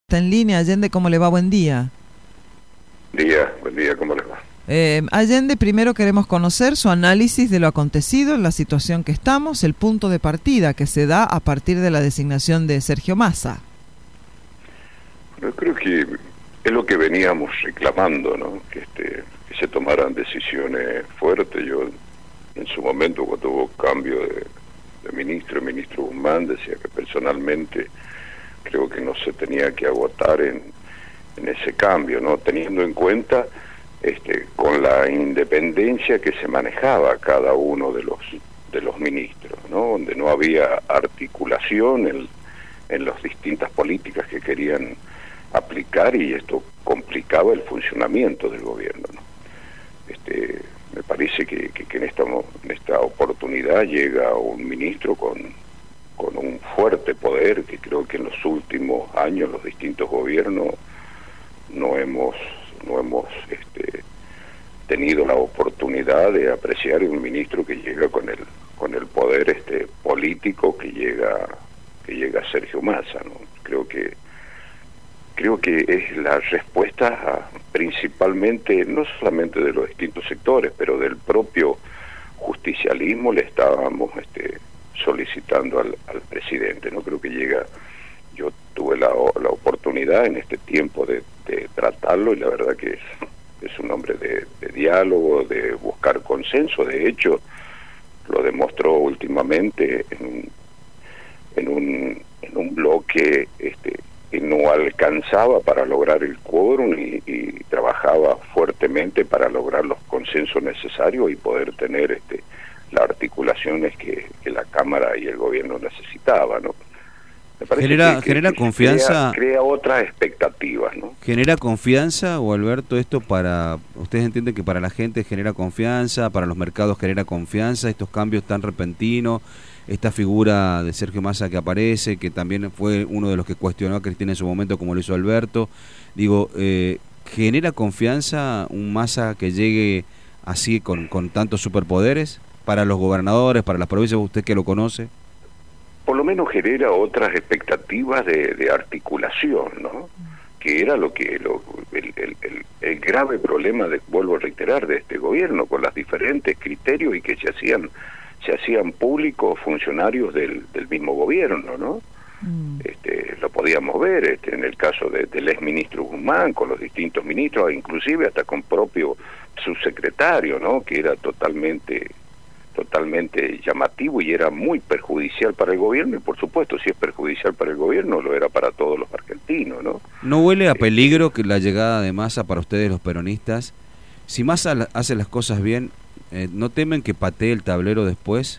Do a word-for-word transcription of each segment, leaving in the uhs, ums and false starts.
Está en línea. Allende, ¿cómo le va? Buen día. Día, buen día, ¿cómo les va? Eh, Allende, primero queremos conocer su análisis de lo acontecido, la situación que estamos, el punto de partida que se da a partir de la designación de Sergio Massa. Yo creo que es lo que veníamos reclamando, ¿no? Que, este, que se tomaran decisiones fuertes. Yo, en su momento, cuando hubo cambio de, de ministro, el ministro Guzmán decía que personalmente creo que no se tenía que agotar en, en ese cambio, ¿no? Teniendo en cuenta este, con la independencia que se manejaba cada uno de los de los ministros, ¿no? Donde no había articulación en, en las distintas políticas que querían aplicar, y esto complicaba el funcionamiento del gobierno, ¿no? Este, me parece que, que, que en esta en esta oportunidad llega un ministro con con un fuerte poder que creo que en los últimos años los distintos gobiernos no hemos no hemos este, tenido la oportunidad de apreciar un ministro que llega con el con el poder este político que llega que llega Sergio Massa, ¿no? Creo que creo que es la respuesta a, principalmente, no solamente de los distintos sectores, pero del propio justicialismo le estábamos este solicitando al, al presidente. No creo que llega, yo tuve la, la oportunidad en este tiempo de, de tratarlo, y la verdad que es, es un hombre de, de diálogo, de buscar consenso. De hecho, lo demostró últimamente en un, en un, en un bloque este, que no alcanzaba para lograr el quórum, y, y trabajaba fuertemente para lograr los consensos necesarios y poder tener este las articulaciones que, que la Cámara y el gobierno necesitaban, ¿no? Me parece genera que, que, genera que confianza, crea, crea otras expectativas, ¿no? Genera confianza, o Alberto, esto para ustedes entienden que para la gente genera confianza, para los mercados genera confianza, estos cambios tan repentinos, esta figura de Sergio Massa que aparece, que también fue uno de los que cuestionó a Cristina en su momento, como lo hizo Alberto. Digo, eh, ¿genera confianza un Massa que llegue así con, con tantos superpoderes para los gobernadores, para las provincias, usted que lo conoce? Por lo menos genera otras expectativas de, de articulación, ¿no? Que era lo que lo, el, el, el, el grave problema, de, vuelvo a reiterar, de este gobierno, con los diferentes criterios y que se hacían se hacían públicos funcionarios del, del mismo gobierno, ¿no? Mm. Este, lo podíamos ver este, en el caso de, del exministro Guzmán, con los distintos ministros, inclusive hasta con propio subsecretario, ¿no? Que era totalmente totalmente llamativo y era muy perjudicial para el gobierno, y por supuesto, si es perjudicial para el gobierno, lo era para todos los argentinos, ¿no? ¿No huele a peligro que la llegada de Massa para ustedes, los peronistas? Si Massa hace las cosas bien, eh, ¿no temen que patee el tablero después?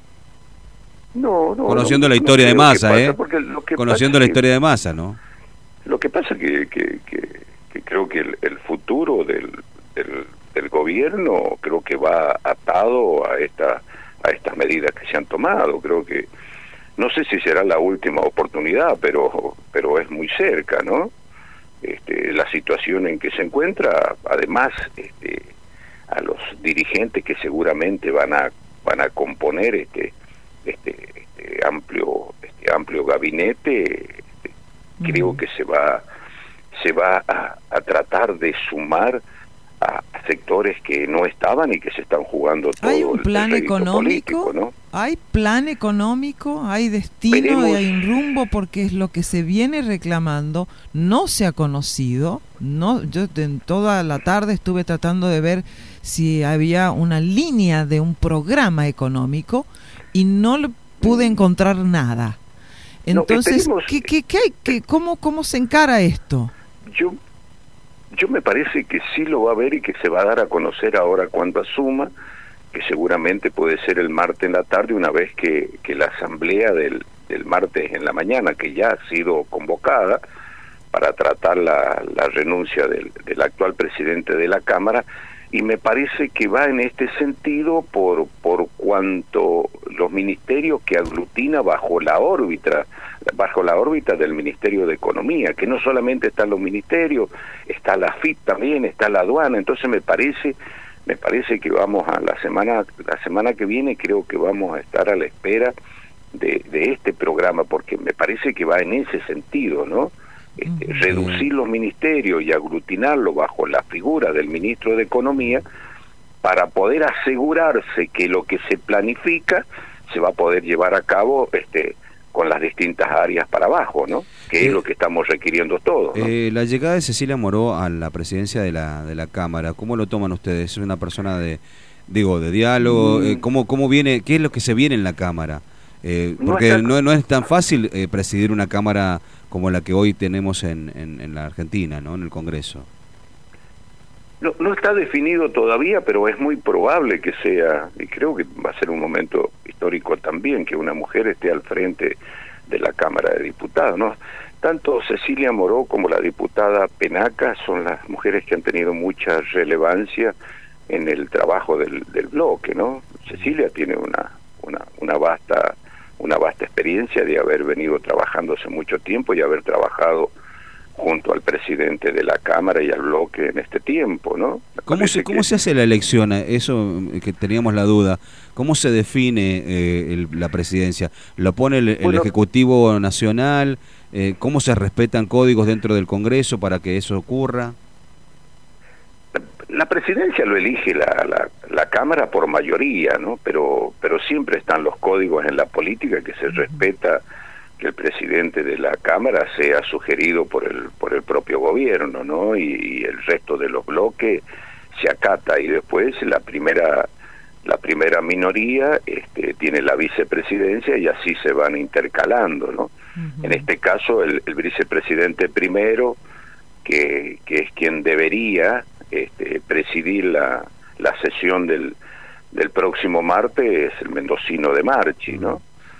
No, no. Conociendo no, la historia no de Massa, ¿eh? Que Conociendo la historia de Massa, ¿no? Lo que pasa que, que, que, que creo que el, el futuro del, del del gobierno creo que va atado a esta a estas medidas que se han tomado. Creo que no sé si será la última oportunidad, pero pero es muy cerca, ¿no? Este, la situación en que se encuentra, además, este, a los dirigentes que seguramente van a van a componer este este, este amplio este amplio gabinete, este, uh-huh. Creo que se va se va a, a tratar de sumar a sectores que no estaban y que se están jugando todo. ¿Hay un plan el económico? Político, ¿no? ¿Hay plan económico? ¿Hay destino? Veremos. ¿Y hay un rumbo? Porque es lo que se viene reclamando, no se ha conocido. No, yo en toda la tarde estuve tratando de ver si había una línea de un programa económico y no le pude encontrar nada. Entonces, no, ¿qué, qué, qué hay? ¿Qué, cómo, ¿Cómo se encara esto? Yo Yo me parece que sí lo va a ver y que se va a dar a conocer ahora cuando asuma, que seguramente puede ser el martes en la tarde, una vez que, que la asamblea del, del martes en la mañana, que ya ha sido convocada para tratar la, la renuncia del, del actual presidente de la Cámara, y me parece que va en este sentido por, por cuanto los ministerios que aglutina bajo la órbita bajo la órbita del Ministerio de Economía, que no solamente están los ministerios, está la F I P también, está la aduana. Entonces me parece me parece que vamos a la semana la semana que viene, creo que vamos a estar a la espera de, de este programa, porque me parece que va en ese sentido, ¿no? este, Uh-huh. reducir los ministerios y aglutinarlos bajo la figura del ministro de Economía para poder asegurarse que lo que se planifica se va a poder llevar a cabo este con las distintas áreas para abajo, ¿no? Que eh, es lo que estamos requiriendo todos, ¿no? Eh, la llegada de Cecilia Moró a la presidencia de la de la Cámara, ¿cómo lo toman ustedes? ¿Es una persona de, digo, de diálogo? Mm. Eh, ¿cómo, ¿Cómo viene, qué es lo que se viene en la Cámara? Eh, porque no, está... no, no es tan fácil eh, presidir una Cámara como la que hoy tenemos en, en, en la Argentina, ¿no? En el Congreso. No, no está definido todavía, pero es muy probable que sea, y creo que va a ser un momento histórico también, que una mujer esté al frente de la Cámara de Diputados, ¿no? Tanto Cecilia Moró como la diputada Penaca son las mujeres que han tenido mucha relevancia en el trabajo del, del bloque, ¿no? Cecilia tiene una, una, una vasta, una vasta experiencia de haber venido trabajando hace mucho tiempo y haber trabajado junto al presidente de la Cámara y al bloque en este tiempo, ¿no? ¿Cómo se, cómo que... se hace la elección? Eso que teníamos la duda. ¿Cómo se define eh, el, la presidencia? ¿Lo pone el, bueno, el Ejecutivo Nacional? Eh, ¿Cómo se respetan códigos dentro del Congreso para que eso ocurra? La, la presidencia lo elige la, la, la Cámara por mayoría, ¿no? Pero, pero siempre están los códigos en la política que se respeta que el presidente de la Cámara sea sugerido por el por el propio gobierno, ¿no? Y, y el resto de los bloques se acata, y después la primera la primera minoría este, tiene la vicepresidencia y así se van intercalando, ¿no? Uh-huh. En este caso el, el vicepresidente primero, que, que es quien debería este, presidir la, la sesión del, del próximo martes, es el mendocino de Marchi, ¿no?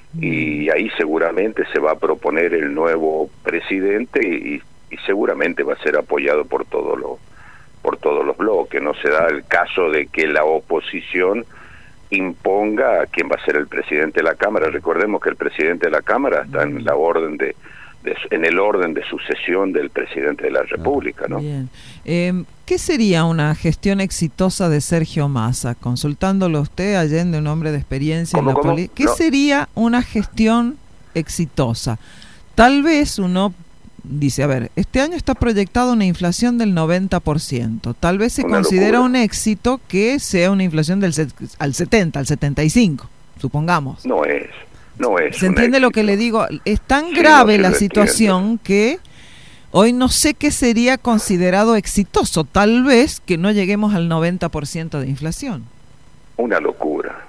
Y ahí seguramente se va a proponer el nuevo presidente y, y seguramente va a ser apoyado por todos los por todos los bloques. No se da el caso de que la oposición imponga a quién va a ser el presidente de la Cámara. Recordemos que el presidente de la Cámara está en la orden de, de en el orden de sucesión del presidente de la República, ¿no? Bien. Eh, ¿Qué sería una gestión exitosa de Sergio Massa? Consultándolo a usted, Allende, un hombre de experiencia en la política. ¿Qué no. sería una gestión exitosa? Tal vez uno dice, a ver, este año está proyectada una inflación del noventa por ciento. Tal vez se una considera locura. Un éxito que sea una inflación del al setenta, al setenta y cinco, supongamos. No es. No es ¿Se entiende éxito. Lo que le digo? Es tan sí, grave no la situación entiendo. Que hoy no sé qué sería considerado exitoso. Tal vez que no lleguemos al noventa por ciento de inflación. Una locura.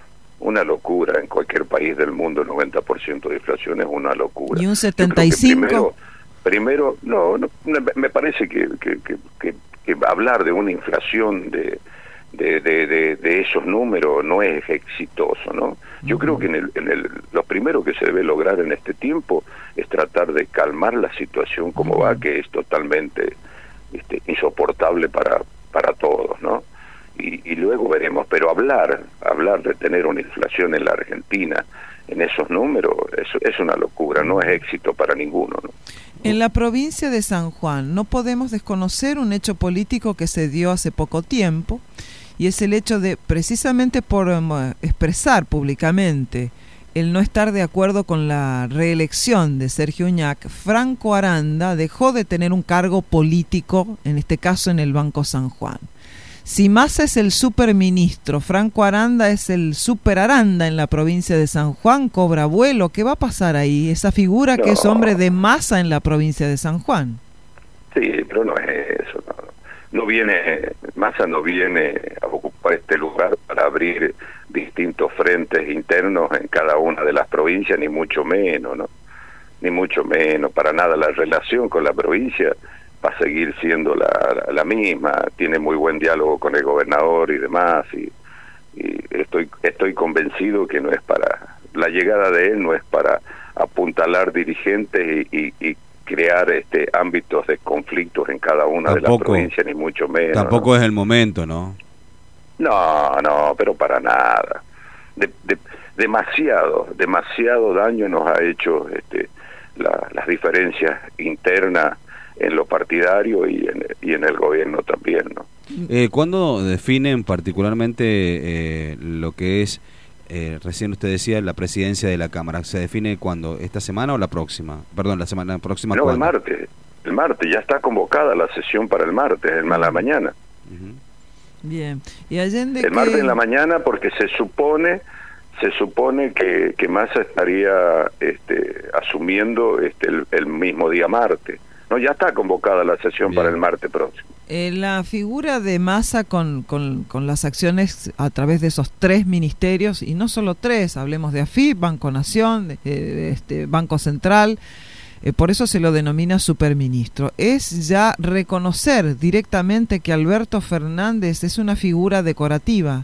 Una locura. En cualquier país del mundo el noventa por ciento de inflación es una locura. ¿Y un setenta y cinco por ciento? Primero, primero no, no, me parece que, que, que, que, que hablar de una inflación de... De, de, de, de esos números no es exitoso, ¿no? Yo uh-huh. creo que en el, en el, lo primero que se debe lograr en este tiempo es tratar de calmar la situación como uh-huh. va, que es totalmente este, insoportable para para todos, ¿no? Y, y luego veremos, pero hablar hablar de tener una inflación en la Argentina en esos números es, es una locura, no es éxito para ninguno, ¿no? En la provincia de San Juan no podemos desconocer un hecho político que se dio hace poco tiempo, y es el hecho de, precisamente por um, expresar públicamente el no estar de acuerdo con la reelección de Sergio Uñac, Franco Aranda dejó de tener un cargo político, en este caso en el Banco San Juan. Si Massa es el superministro, Franco Aranda es el super Aranda en la provincia de San Juan, cobra vuelo. ¿Qué va a pasar ahí? Esa figura no. que es hombre de Massa en la provincia de San Juan. Sí, pero no es eso, no. No viene, Massa no viene a ocupar este lugar para abrir distintos frentes internos en cada una de las provincias, ni mucho menos, ¿no? Ni mucho menos, para nada. La relación con la provincia va a seguir siendo la, la, la misma, tiene muy buen diálogo con el gobernador y demás, y, y estoy, estoy convencido que no es para, la llegada de él no es para apuntalar dirigentes y, y, y crear este ámbitos de conflictos en cada una tampoco, de las provincias, ni mucho menos. Tampoco ¿no? es el momento, ¿no? No, no, pero para nada. De, de, demasiado, demasiado daño nos ha hecho este, la, las diferencias internas en lo partidario y en, y en el gobierno también, ¿no? Eh, ¿Cuándo definen particularmente eh, lo que es eh, recién usted decía la presidencia de la Cámara. ¿Se define cuándo? ¿Esta semana o la próxima? Perdón, la semana próxima. No, ¿cuándo? el martes. El martes, ya está convocada la sesión para el martes, en la mañana. Uh-huh. Bien. ¿Y Allende el que... martes en la mañana, porque se supone se supone que, que Massa estaría este, asumiendo este, el, el mismo día martes. No, ya está convocada la sesión Bien. para el martes próximo. Eh, la figura de Massa con, con, con las acciones a través de esos tres ministerios, y no solo tres, hablemos de A F I P, Banco Nación, eh, este, Banco Central, eh, por eso se lo denomina superministro. Es ya reconocer directamente que Alberto Fernández es una figura decorativa.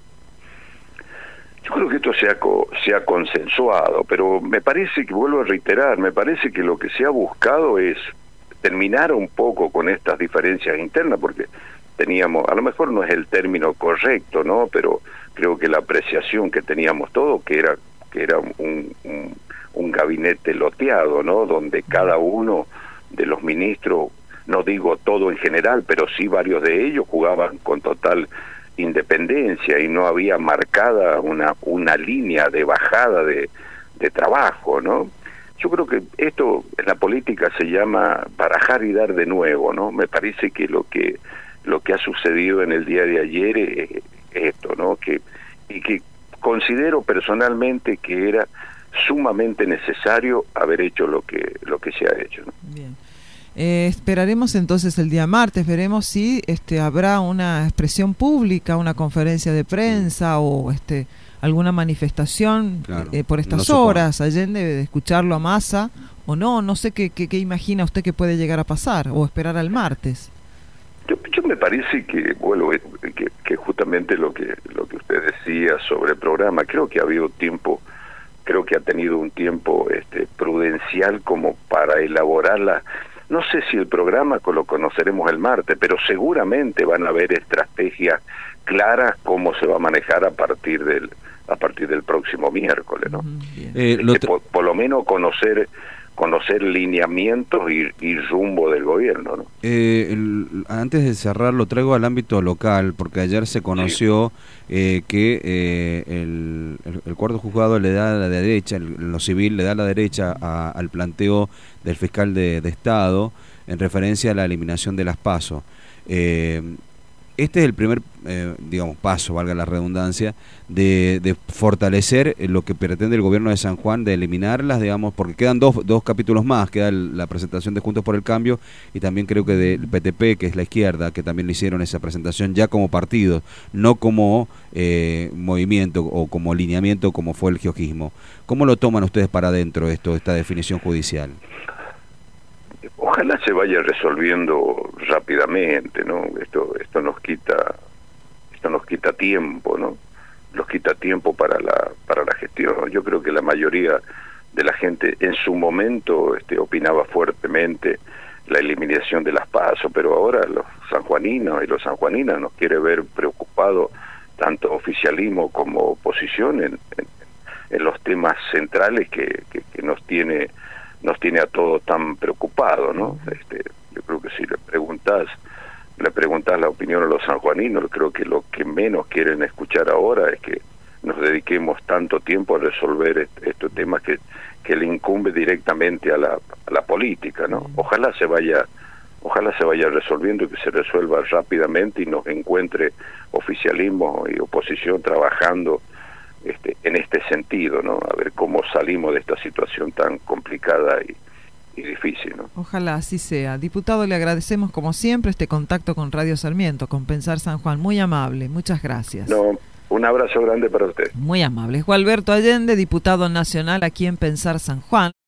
Yo creo que esto se ha, se ha consensuado, pero me parece que, vuelvo a reiterar, me parece que lo que se ha buscado es terminar un poco con estas diferencias internas, porque teníamos, a lo mejor no es el término correcto, ¿no? Pero creo que la apreciación que teníamos todos, que era que era un, un, un gabinete loteado, ¿no? Donde cada uno de los ministros, no digo todo en general, pero sí varios de ellos jugaban con total independencia y no había marcada una una línea de bajada de, de trabajo, ¿no? Yo creo que esto en la política se llama barajar y dar de nuevo, ¿no? Me parece que lo que lo que ha sucedido en el día de ayer es, es esto, ¿no? Que y que considero personalmente que era sumamente necesario haber hecho lo que lo que se ha hecho, ¿no? Bien. Eh, esperaremos entonces el día martes, veremos si este habrá una expresión pública, una conferencia de prensa o este alguna manifestación claro, eh, por estas no horas. Allende de escucharlo a Massa o no, no sé qué, qué, qué imagina usted que puede llegar a pasar o esperar al martes. Yo, yo me parece que, bueno, que, que justamente lo que lo que usted decía sobre el programa, creo que ha habido tiempo, creo que ha tenido un tiempo este prudencial como para elaborarla. No sé si el programa lo conoceremos el martes, pero seguramente van a haber estrategias claras cómo se va a manejar a partir del a partir del próximo miércoles, ¿no? Eh, lo este, por, por lo menos conocer conocer lineamientos y, y rumbo del gobierno, ¿no? Eh, el, antes de cerrar, lo traigo al ámbito local, porque ayer se conoció sí. eh, que eh, el, el, el cuarto juzgado le da la derecha, en lo civil le da la derecha a, al planteo del fiscal de, de Estado en referencia a la eliminación de las PASO. Eh, Este es el primer, eh, digamos, paso, valga la redundancia, de, de fortalecer lo que pretende el gobierno de San Juan, de eliminarlas, digamos, porque quedan dos, dos capítulos más, queda el, la presentación de Juntos por el Cambio y también creo que del P T P, que es la izquierda, que también le hicieron esa presentación ya como partido, no como eh, movimiento o como lineamiento como fue el georgismo. ¿Cómo lo toman ustedes para adentro esto, esta definición judicial? Ojalá se vaya resolviendo rápidamente, ¿no? Esto esto nos quita esto nos quita tiempo, ¿no? Nos quita tiempo para la para la gestión. Yo creo que la mayoría de la gente en su momento este opinaba fuertemente la eliminación de las PASO, pero ahora los sanjuaninos y los sanjuaninas nos quiere ver preocupados tanto oficialismo como oposición en, en, en los temas centrales que, que, que nos tiene nos tiene a todos tan preocupados, ¿no? Este, yo creo que si le preguntás, le preguntás la opinión a los sanjuaninos, creo que lo que menos quieren escuchar ahora es que nos dediquemos tanto tiempo a resolver est estos temas que, que le incumbe directamente a la, a la política, ¿no? Ojalá se vaya, ojalá se vaya resolviendo y que se resuelva rápidamente y nos encuentre oficialismo y oposición trabajando Este, en este sentido, ¿no? A ver cómo salimos de esta situación tan complicada y, y difícil, ¿no? Ojalá así sea. Diputado, le agradecemos como siempre este contacto con Radio Sarmiento, con Pensar San Juan. Muy amable, muchas gracias. No, un abrazo grande para usted. Muy amable. Juan Alberto Allende, diputado nacional aquí en Pensar San Juan.